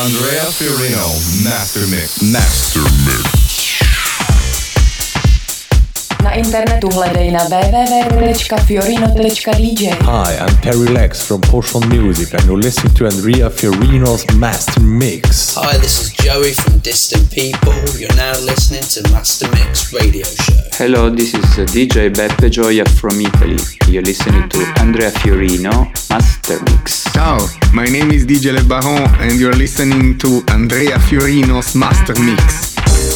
Andrea Fiorino, Master Mix. Master Mix. Na internetu hledej na www.fiorino.dj. Hi, I'm Terry Lex from Potion Music and you're listening to Andrea Fiorino's Master Mix. Hi, this is Joey from Distant People. You're now listening to Master Mix Radio Show. Hello, this is DJ Beppe Gioia from Italy. You're listening to Andrea Fiorino Master Mix. Ciao, my name is DJ Le Baron and you're listening to Andrea Fiorino's Master Mix.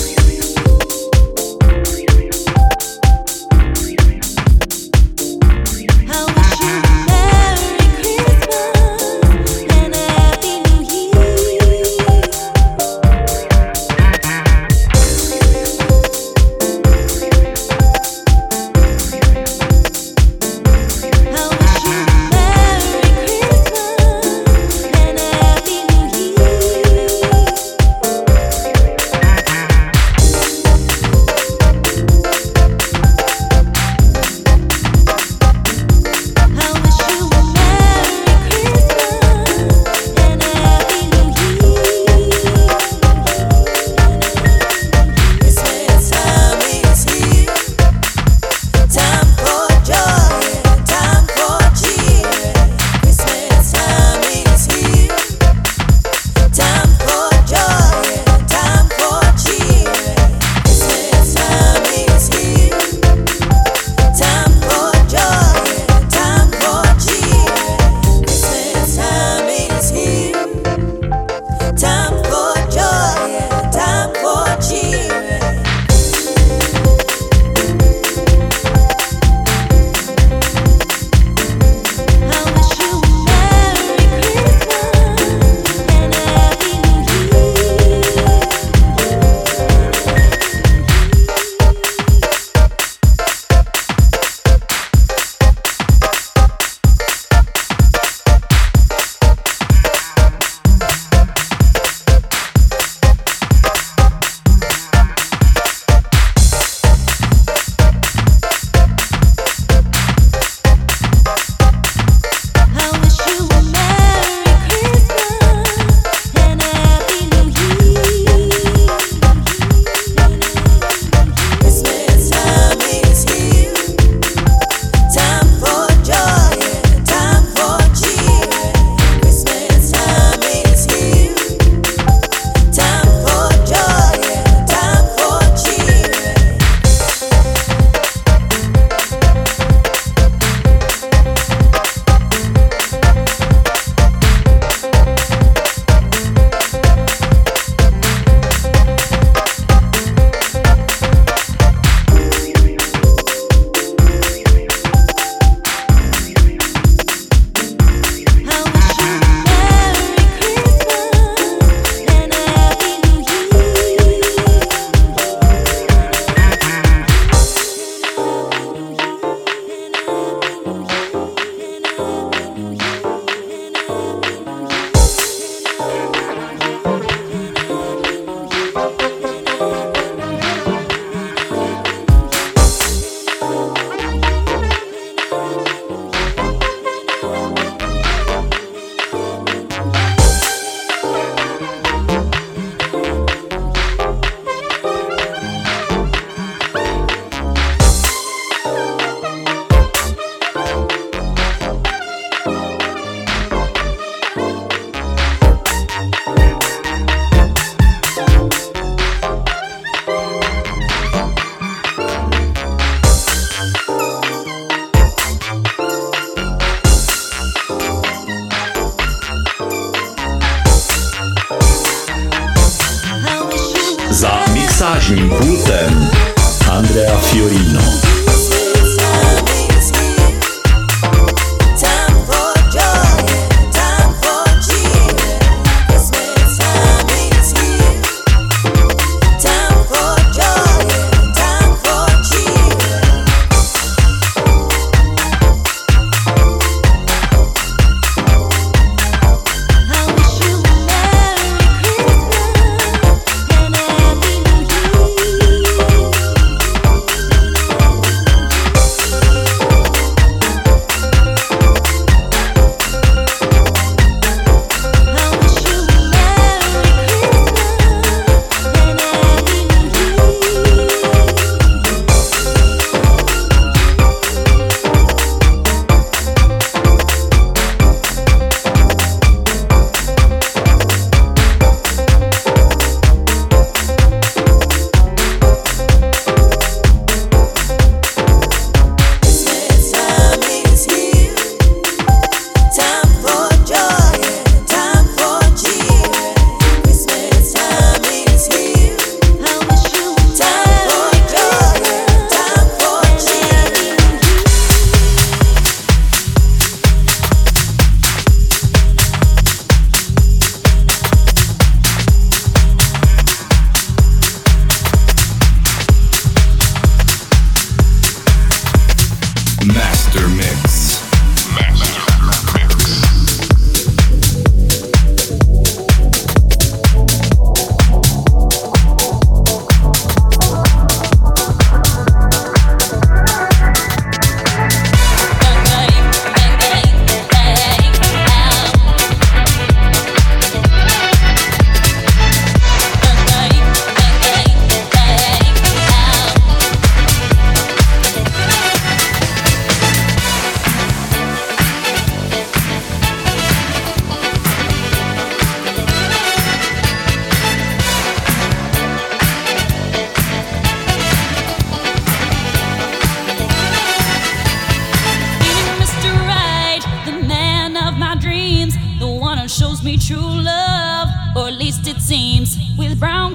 Mixážním pultem Andrea Fiorino.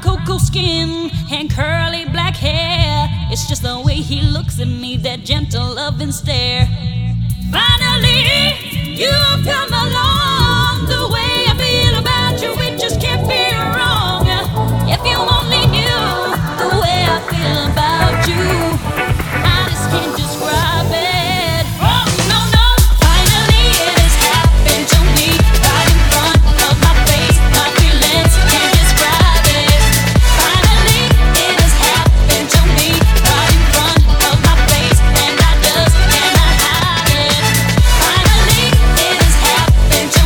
cocoa skin and curly black hair. It's just the way he looks at me, that gentle loving stare. Finally, you've come along. The way I feel about you, it just can't be wrong. If you only knew the way I feel about you, I just can't describe it. Oh, no, no. Finally, it has happened to me right in front of my face. My feelings can't describe it. Finally, it has happened to me right in front of my face, and I just cannot hide it. Finally, it has happened to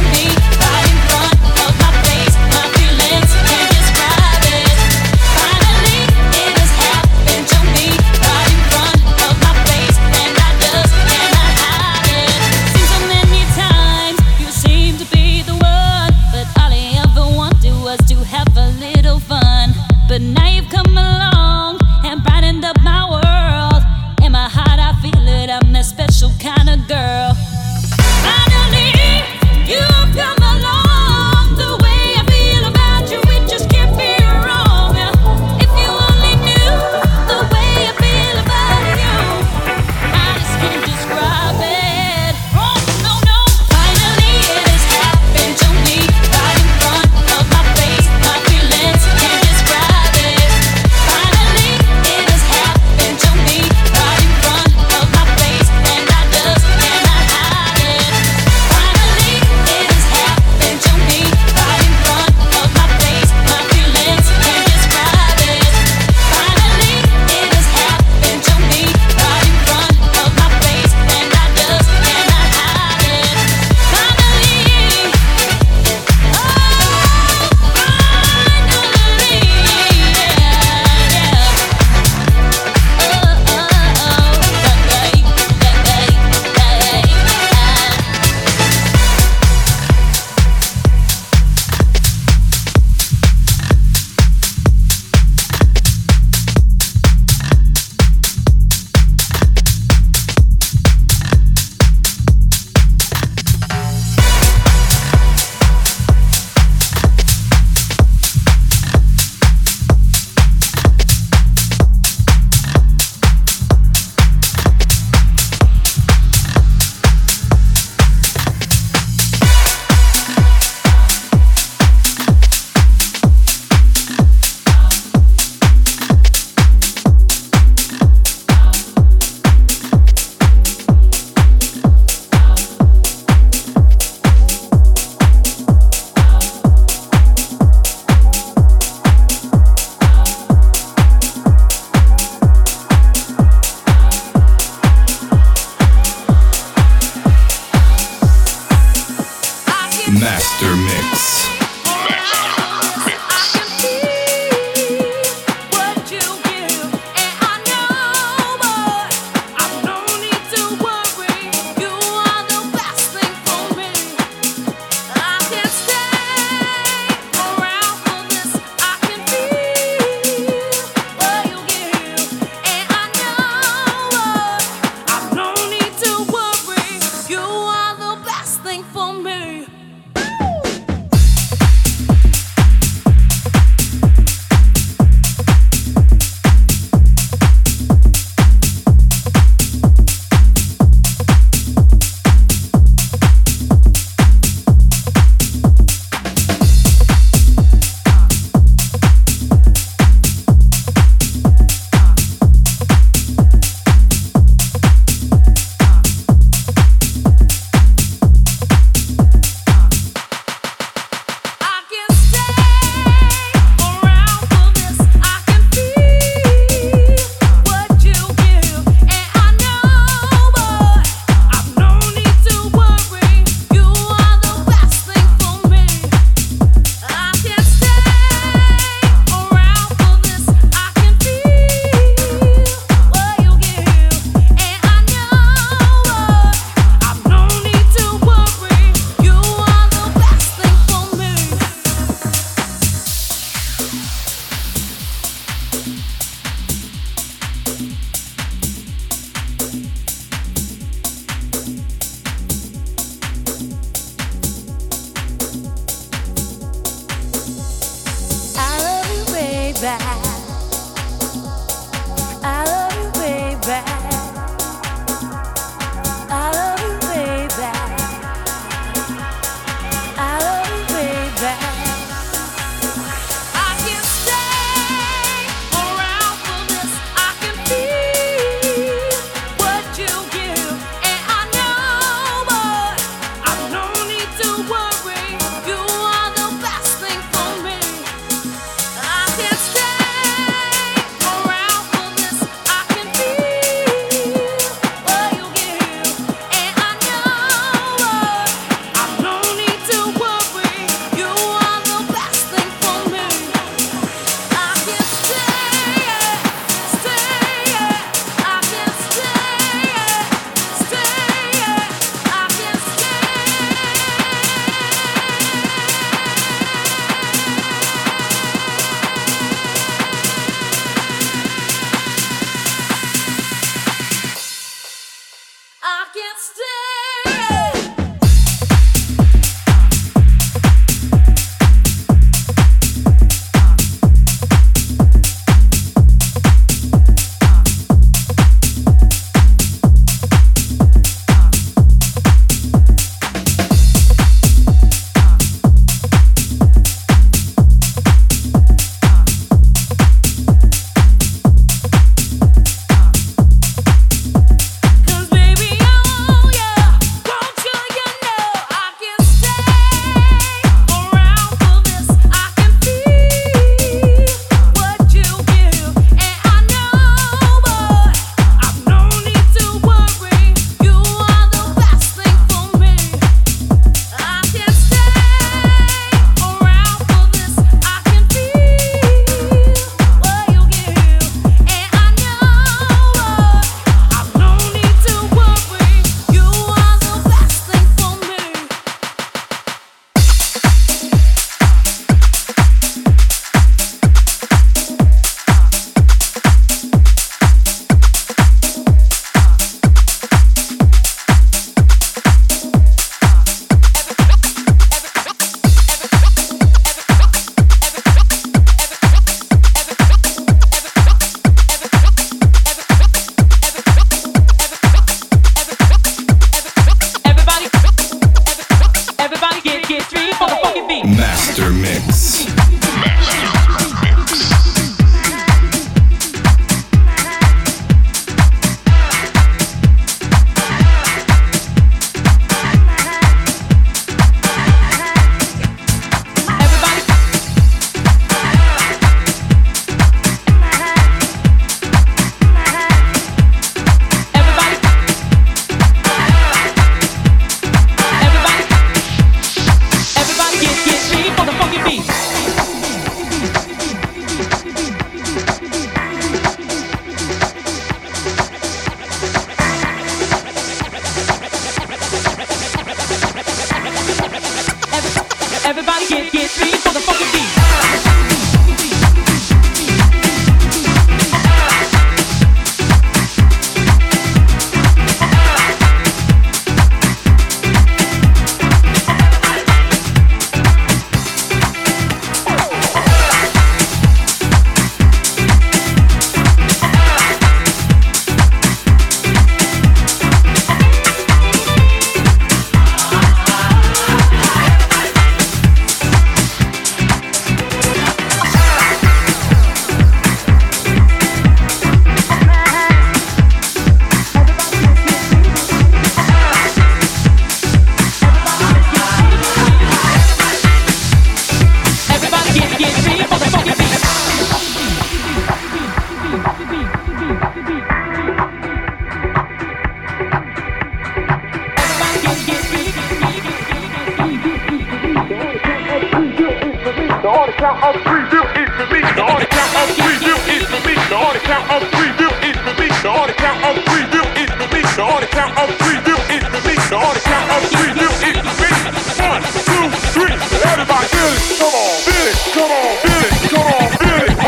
count of three, do it for me. The order count of three, do it for me. The order count of three, do it for me. The order count of three, do it for me. The order count of three, do it for me. The order count of three, do it for me. 1, 2, 3. Everybody feel it. Come on, feel it. Come on, feel it. Come on, feel it.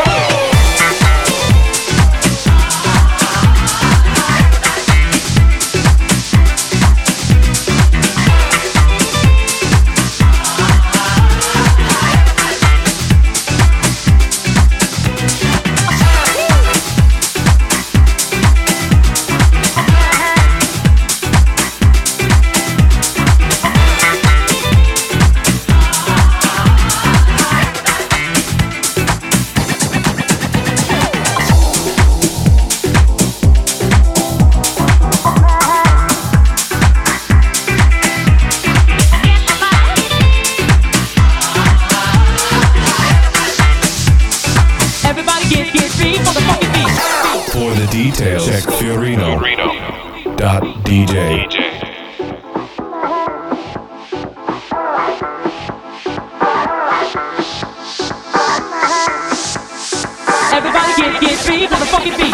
MacFiorino.dj. Everybody get free to the fucking beat.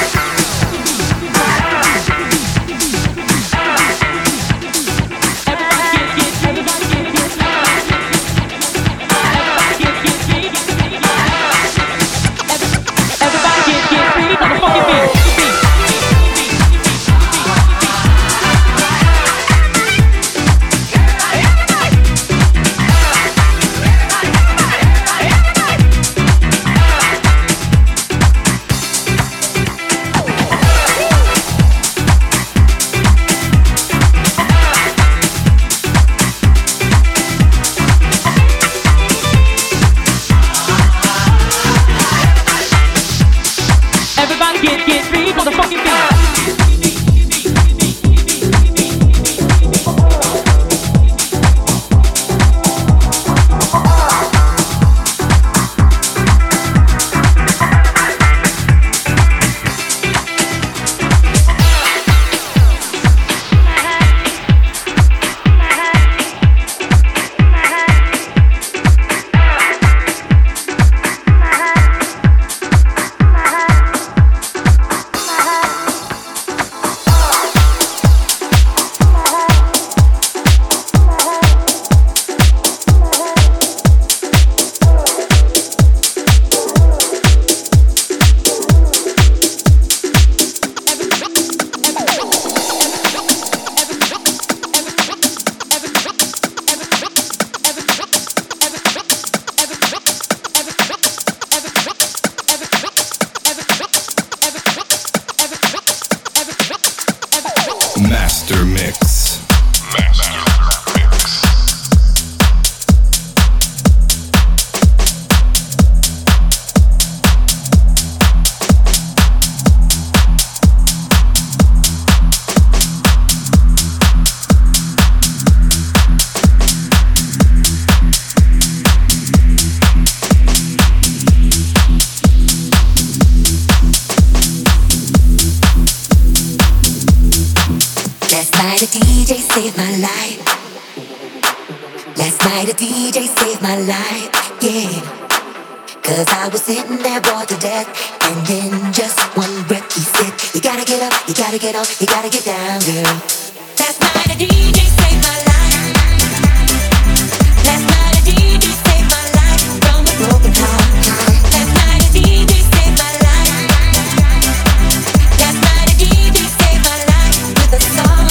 Master Mix. The DJ saved my life. Last night a DJ saved my life, yeah. Cause I was sitting there bored to death, and in just one breath he said, you gotta get up, you gotta get off, you gotta get down, girl. Last night a DJ saved my life. Last night a DJ saved my life from a broken heart. Last night a DJ saved my life. Last night a DJ saved my life with a song.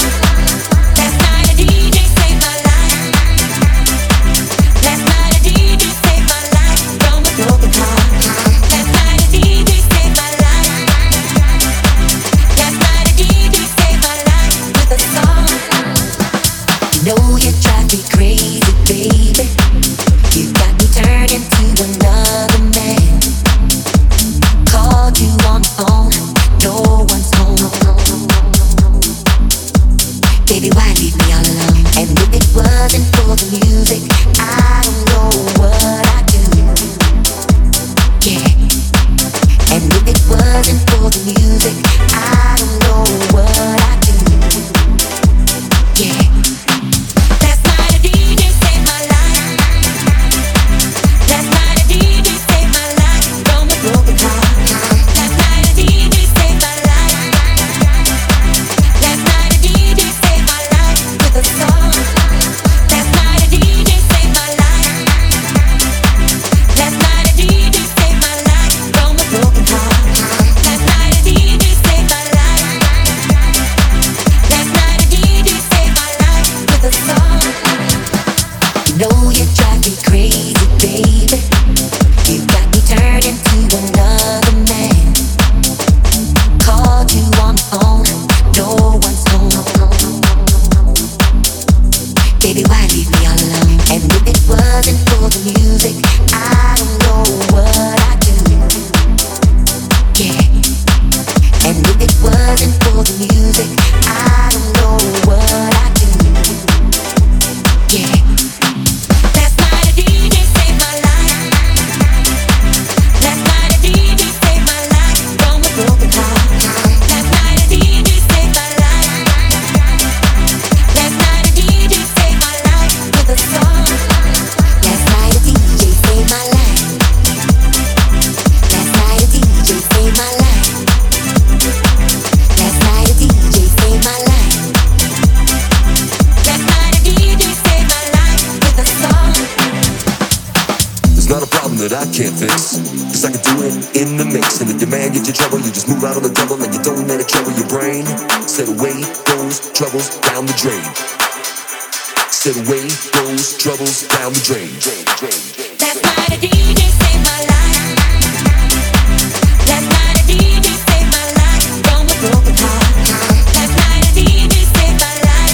can't fix. Cause I can do it in the mix. And if your man gets you trouble, you just move out on the double and you don't let it trouble your brain. Said away goes troubles down the drain. Said away goes troubles down the drain. Last night a DJ saved my life. Last night a DJ saved my life from a broken heart. Last night a DJ saved my life.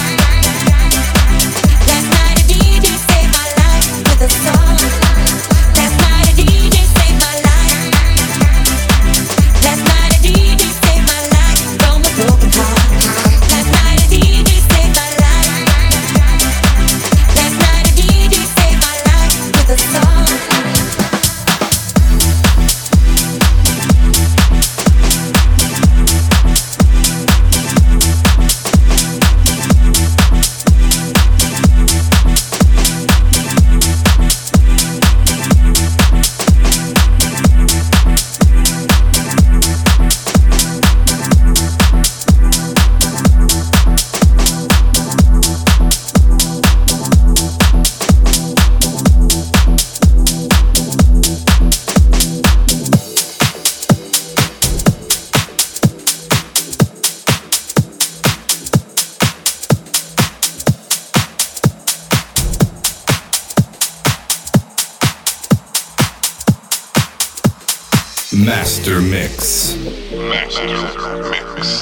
Last night a DJ saved my life with a song. Last night a DJ saved my life. Last night a DJ saved my life from a broken heart. Last night a DJ saved my life. Last night a DJ saved my life with a song. Master Mix. Master Mix.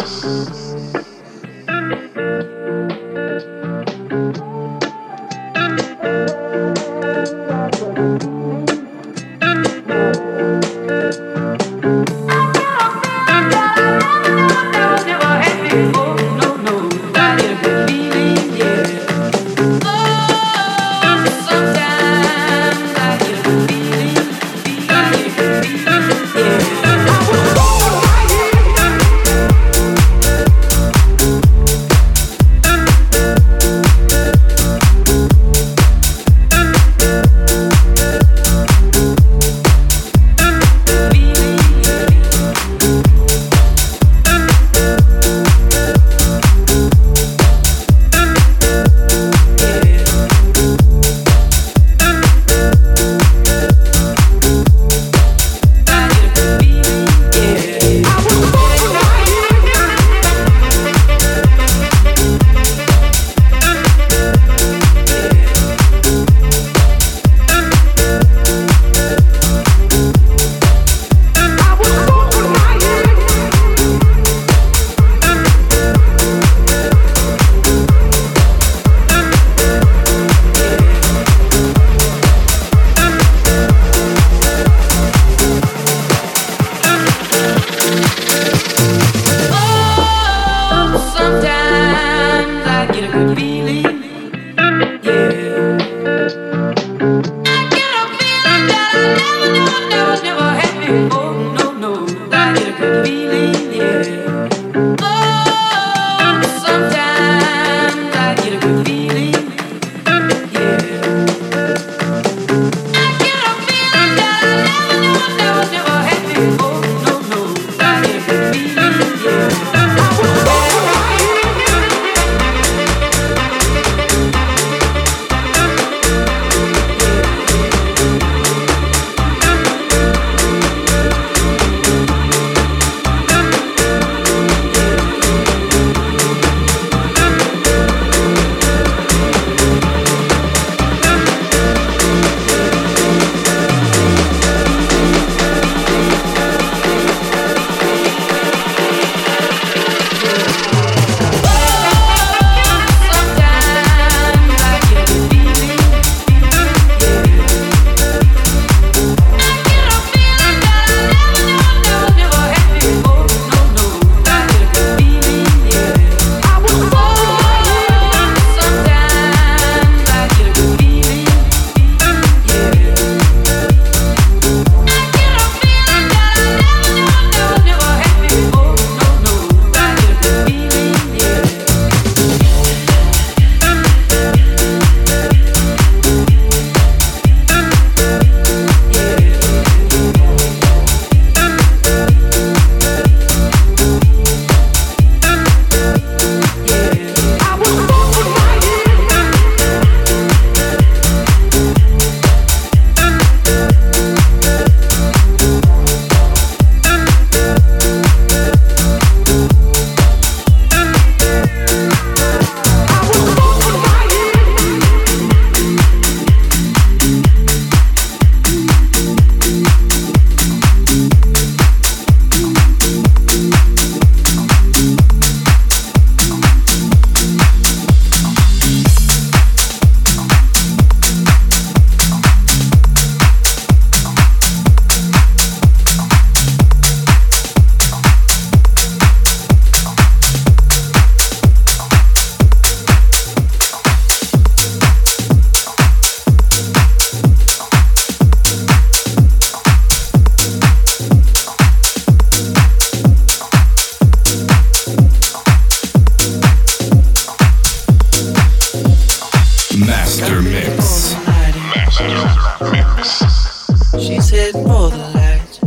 for the lights,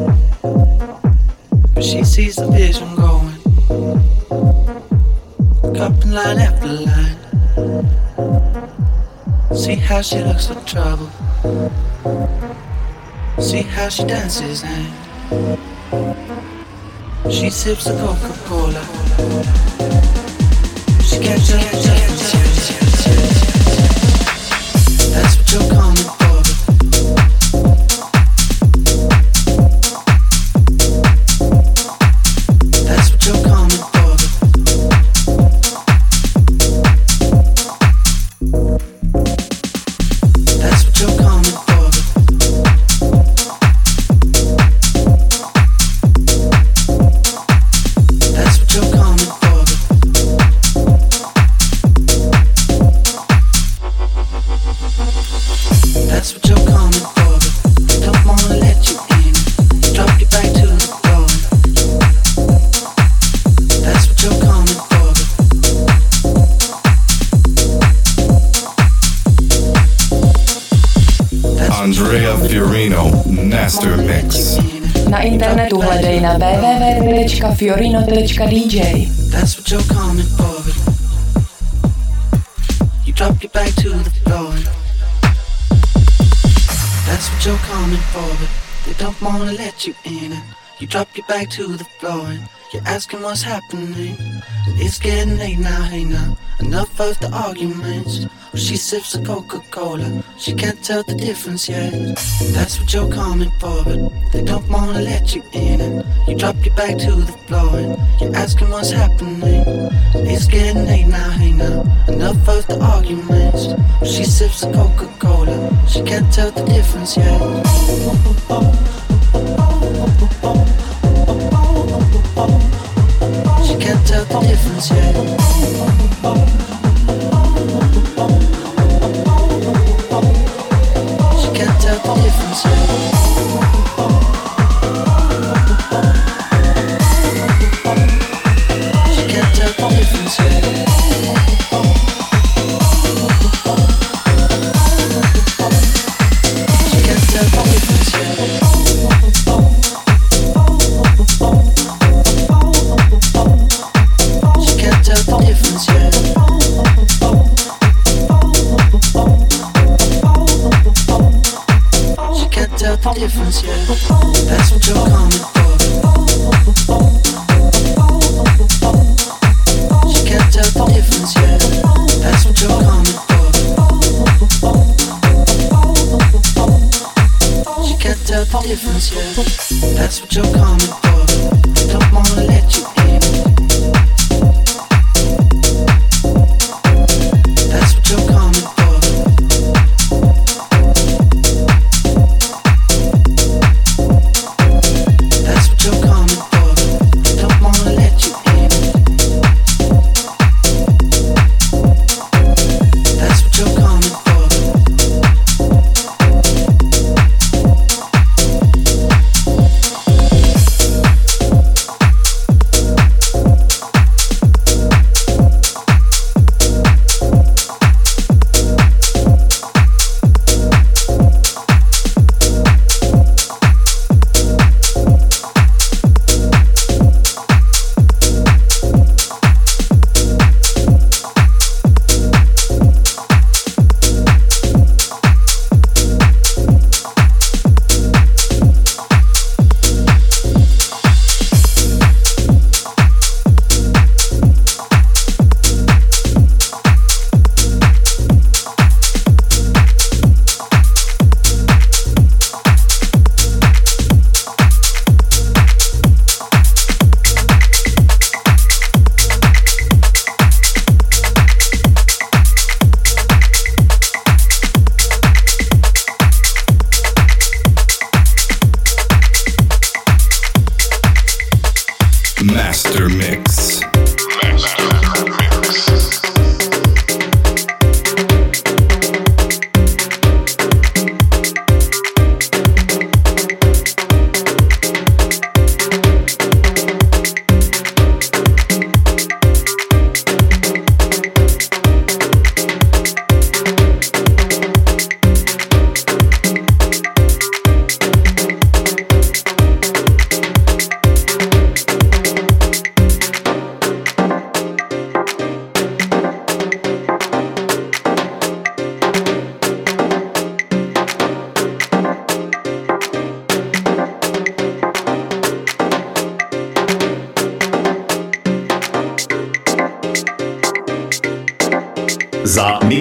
but she sees the vision going, cupping line after line. See how she looks for trouble, see how she dances and she sips the Coca-Cola. She can't tell. That's what you're coming for. That's what you're coming for. That's what you're coming for. That's what you're coming for. That's what you're coming for. Don't wanna let you in. Drop you back to the floor. That's what you're coming for. Andrea Fiorino, Master Mix. Na internetu hledej na www.fiorino.dj. That's what you're coming for. You drop your back to the floor. That's what you're coming for, but they don't wanna let you in. You drop your back to the floor and you're asking what's happening. It's getting late now, hey now. Enough of the arguments. Well, she sips the Coca-Cola, she can't tell the difference yet. That's what you're coming for, but they don't wanna let you in. You drop your back to the floor and you're asking what's happening. It's getting late now, hey now. Enough of the arguments. Well, she sips the Coca-Cola, she can't tell the difference yet. She can't tell the difference yet. She can't tell the difference yet. She can't tell the difference yet. She can't tell the difference yet. She can't tell the difference yet. She can't tell the difference yet. That's what you're coming for. She can't tell the difference yet. That's what you're coming for. She can't tell the difference yet. That's what you're coming for. Don't wanna let you in. That's what you're coming for. That's what you're coming for. Don't wanna let you in. That's what you're coming for. Master Mix.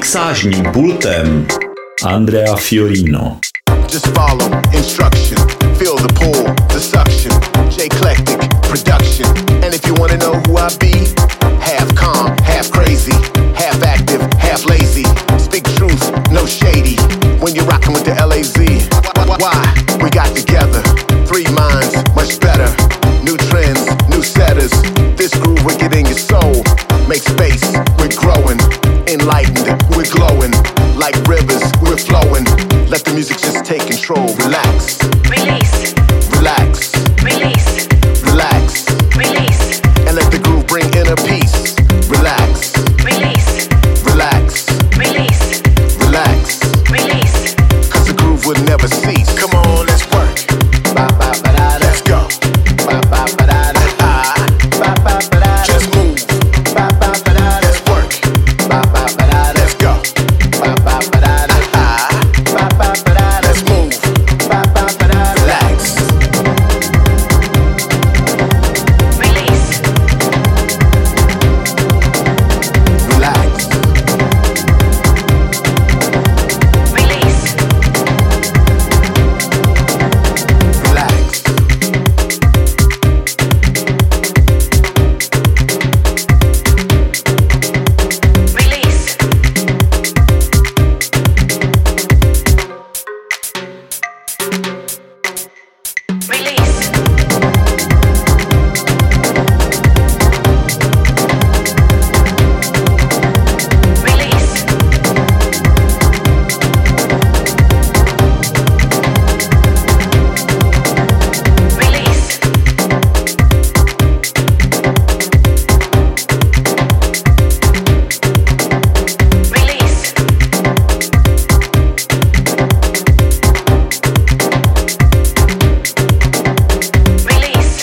mixážním pultem Andrea Fiorino. Just follow instruction, feel the pull, the suction, J-Eclectic production. And if you wanna know who I be, half calm, half crazy, half active, half lazy. Speak truth, no shady, when you're rocking with the LAZ. Why? We got together, 3 minds, much better. New trends, new setters, this groove wicked in your soul. Make space, we're growing, enlightened, we're glowing. Like rivers, we're flowing. Let the music just take control. Relax. Release. Relax. Release. Relax. Release. And let the groove bring inner peace. Relax. Release. Relax. Release. Relax. Release. Cause the groove will never cease. Come on, let's work. Let's go. Just move. Let's work. Let's go. Let's move. Relax. Release. Relax. Release. Relax. Release. Release. Release. Release. Release. Release.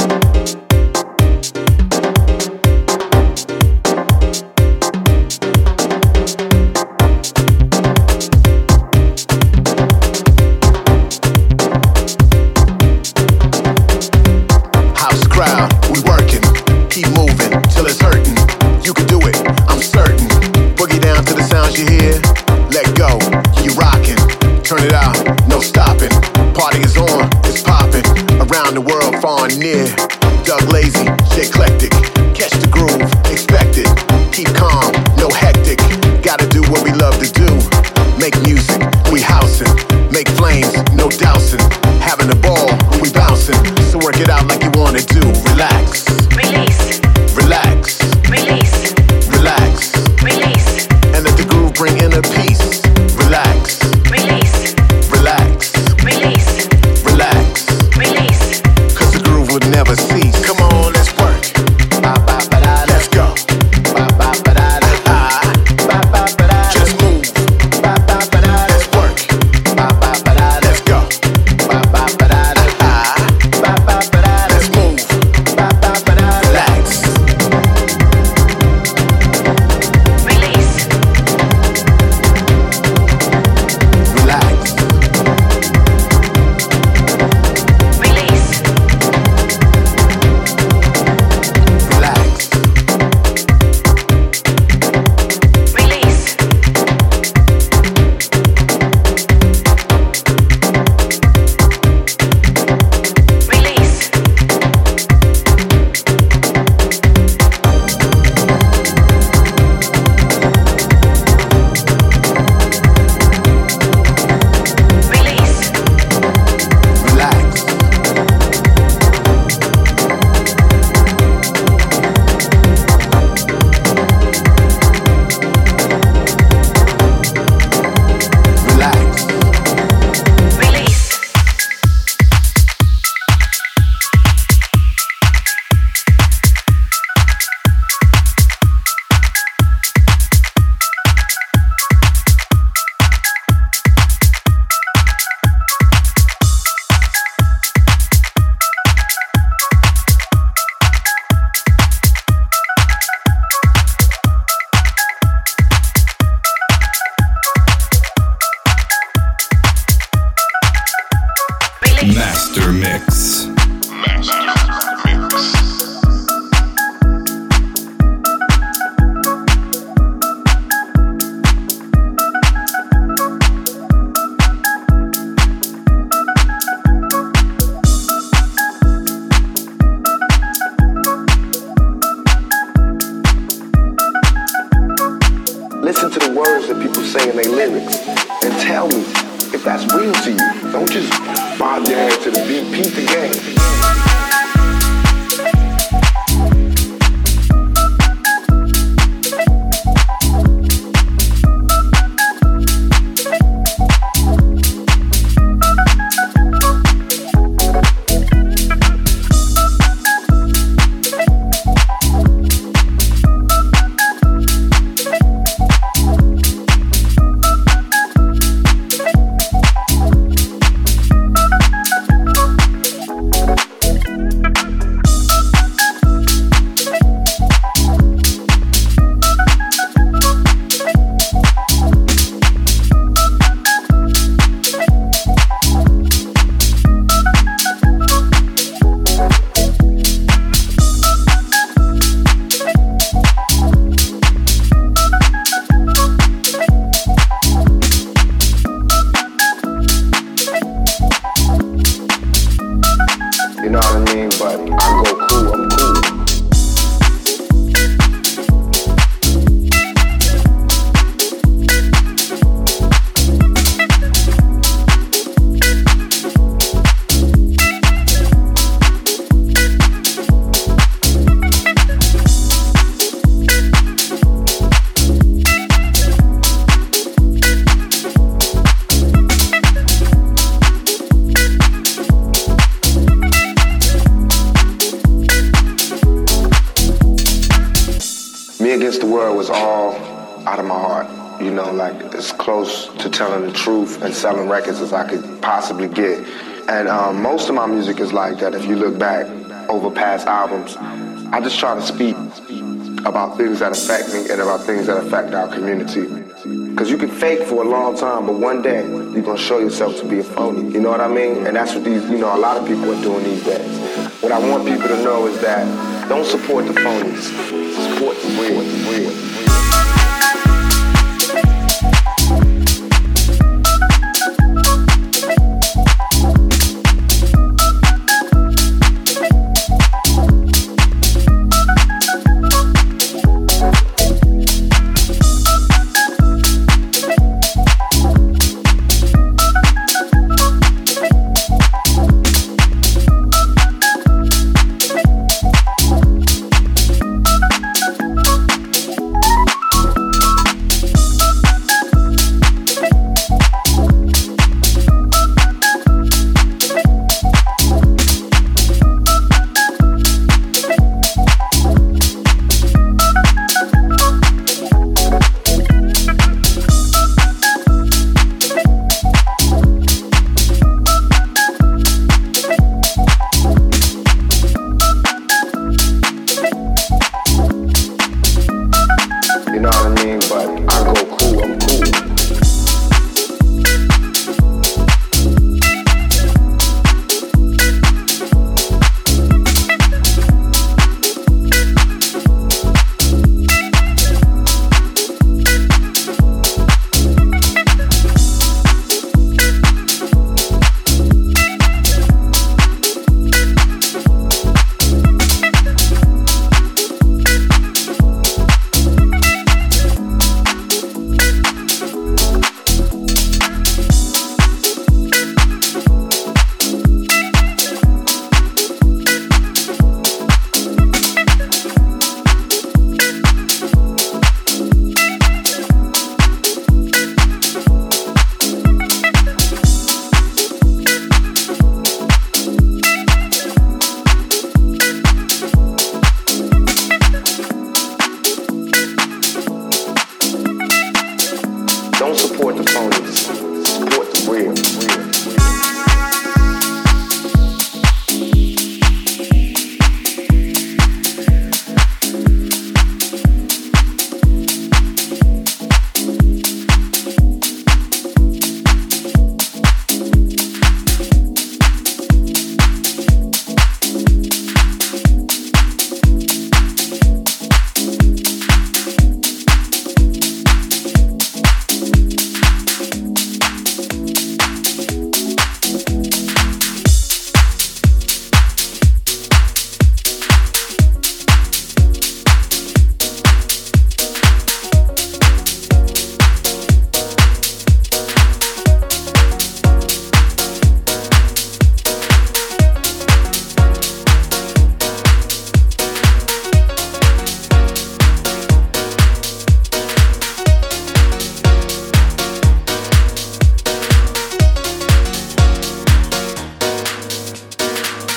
House crowd, we working. Keep moving till it's hurting. You can do it, I'm certain. Boogie down to the sounds you hear. Let go, you rocking. Turn it out, no stopping. Party is on, it's popping. Around the world, far and near. Doug Lazy, J-Eclectic. Catch the groove, expect it. Keep calm, no hectic. Gotta do what we love to do. Make music, we housing. Make flames, no dousing. Having a ball, we bouncing. So work it out like you wanna do. Relax. Release. Relax. Release. Relax. Release. And let the groove bring inner peace. Relax. Release. Relax. Release. Relax. Release. Cause the groove would never cease. Come on, let's work. Let's go. Just move. Let's work. Let's go. Let's move. Relax. Release. Relax. Release. Relax. Release. Release. Release. Relax. Relax. Release. Master Mix. in their lyrics and tell me if that's real to you. Don't just bob your head to the beat, peep the game. And selling records as I could possibly get. And most of my music is like that. If you look back over past albums, I just try to speak about things that affect me and about things that affect our community. Because you can fake for a long time, but one day you're going to show yourself to be a phony. You know what I mean? And that's what these, a lot of people are doing these days. What I want people to know is that don't support the phonies. Support the real.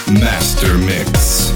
Master Mix.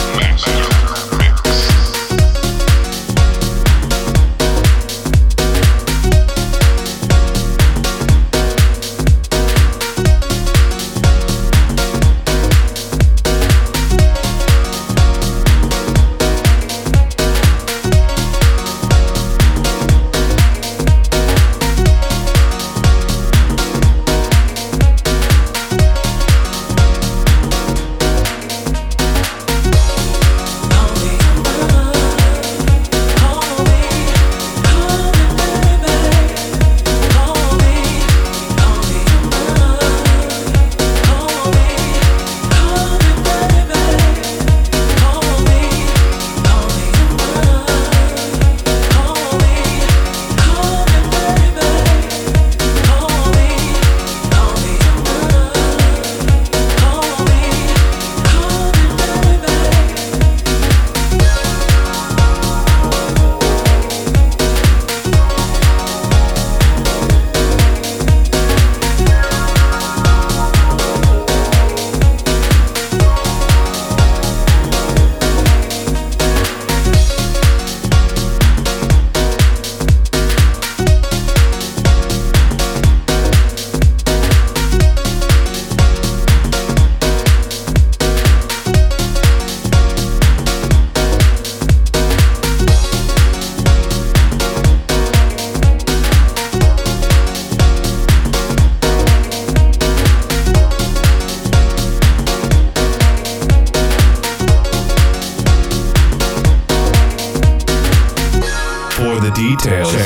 Details. Check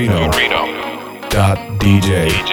Fiorino.dj.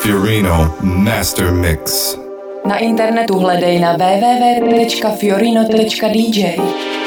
Fiorino Master Mix. Na internetu hledej na www.fiorino.dj.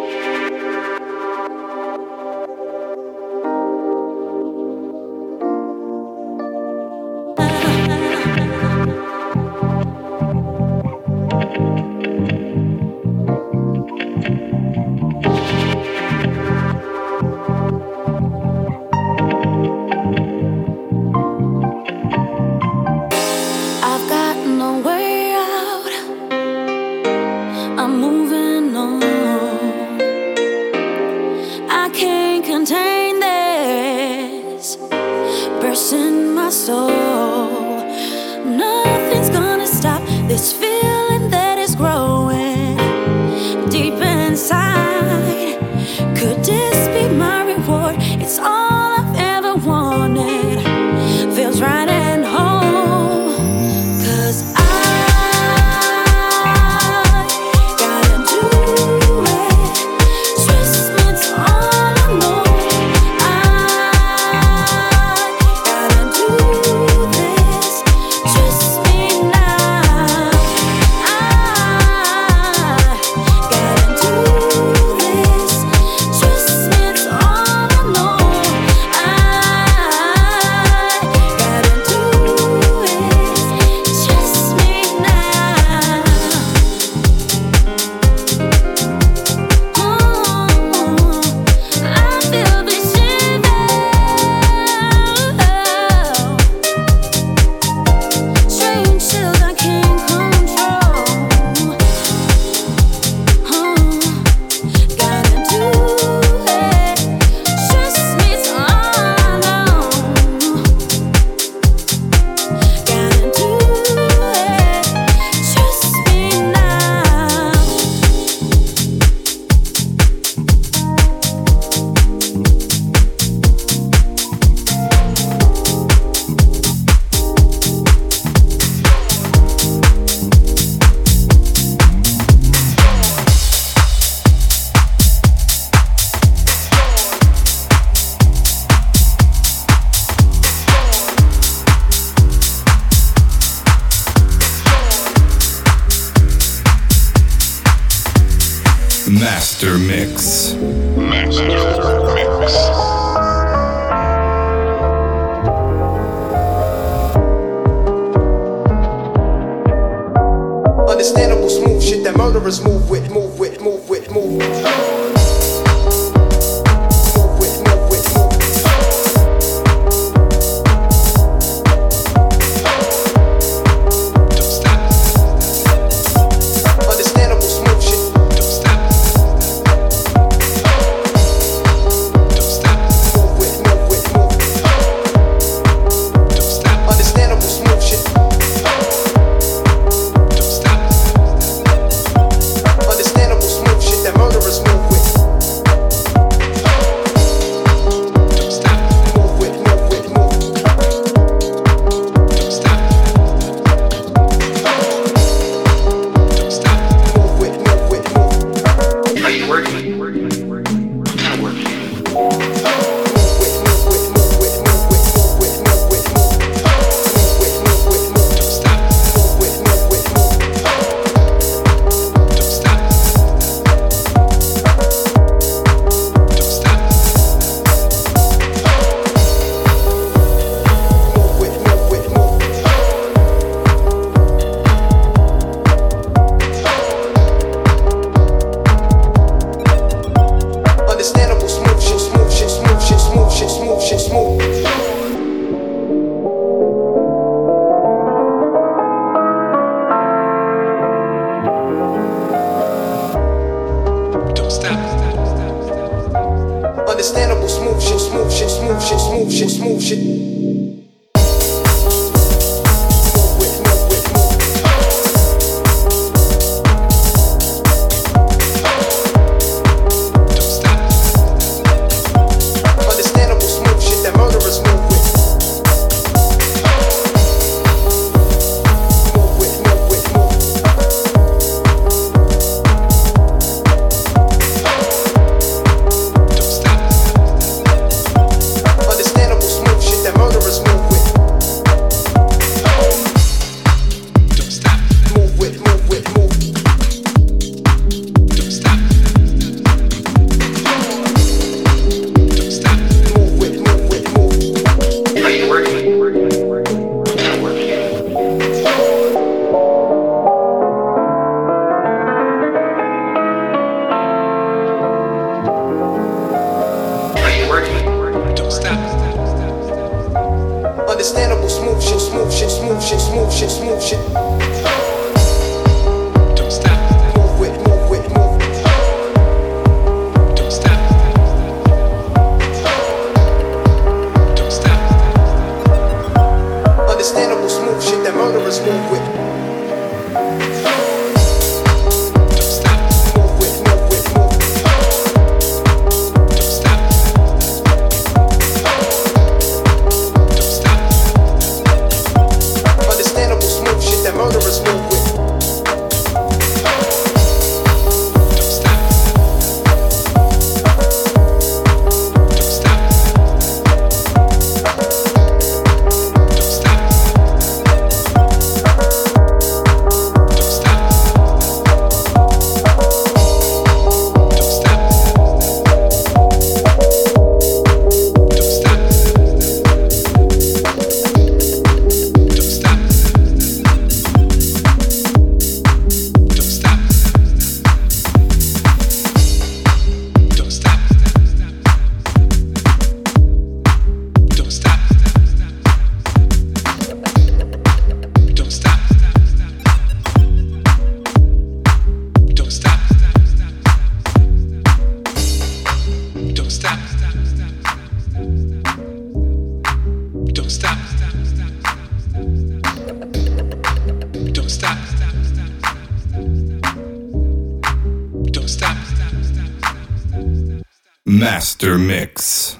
Master Mix. Master Mix. Understandable smooth shit that murderers move with, move with, move with, move with. Understandable smooth shit, smooth shit, smooth shit, smooth shit, smooth shit. That murder Understandable, smooth shit, smooth shit, smooth shit, smooth shit, smooth shit. Don't stop. Move it, move it, move it. Don't stop. Don't stop. Understandable, smooth shit that murderers move with. Master Mix.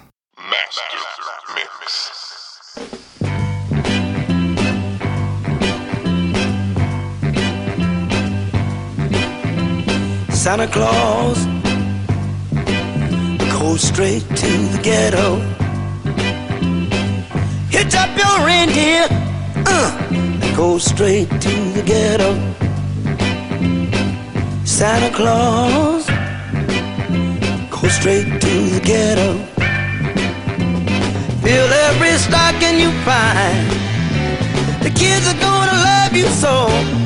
Santa Claus goes straight to the ghetto. Hitch up your reindeer, go straight to the ghetto. Santa Claus go straight to the ghetto. Fill every stocking you find. The kids are gonna love you so.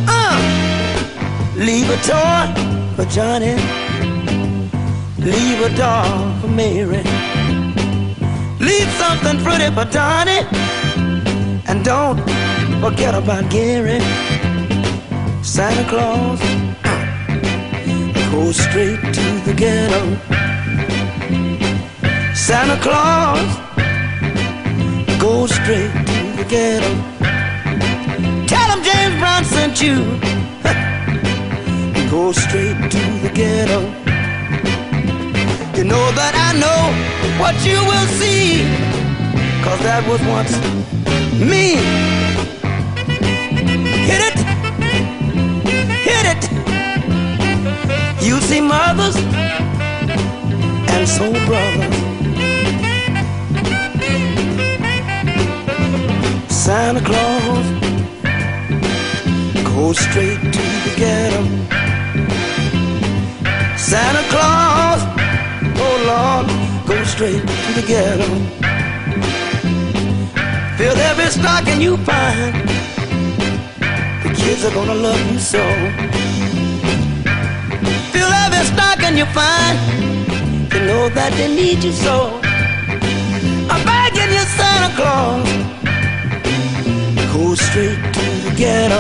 Leave a toy for Johnny, leave a doll for Mary, leave something pretty for Donnie, and don't forget about Gary. Santa Claus go straight to the ghetto. Santa Claus go straight to the ghetto. Tell him James Brown sent you. Go straight to the ghetto. You know that I know what you will see, 'cause that was once me. Hit it, hit it. You see mothers and soul brothers. Santa Claus go straight to the ghetto. Santa Claus, oh Lord, go straight to the ghetto. Fill every stocking you find. The kids are gonna love you so. Fill every stocking you find. You know that they need you so. I'm begging you, Santa Claus, go straight to the ghetto.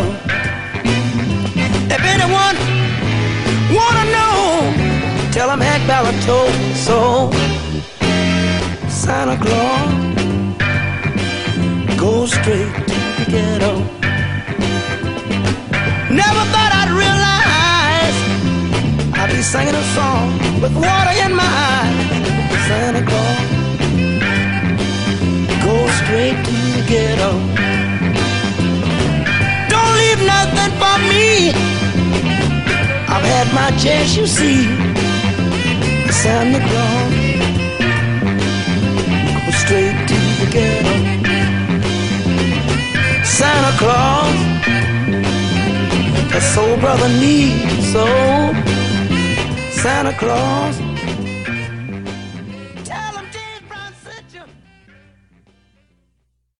If anyone wanna know, tell him Hank Ballard told me so. Santa Claus go straight to the ghetto. Never thought I'd realize I'd be singing a song with water in my eyes. Santa Claus go straight to the ghetto. Don't leave nothing for me. I've had my chance, you see. Santa Claus go straight to the ghetto. Santa Claus, a soul brother needs so. Santa Claus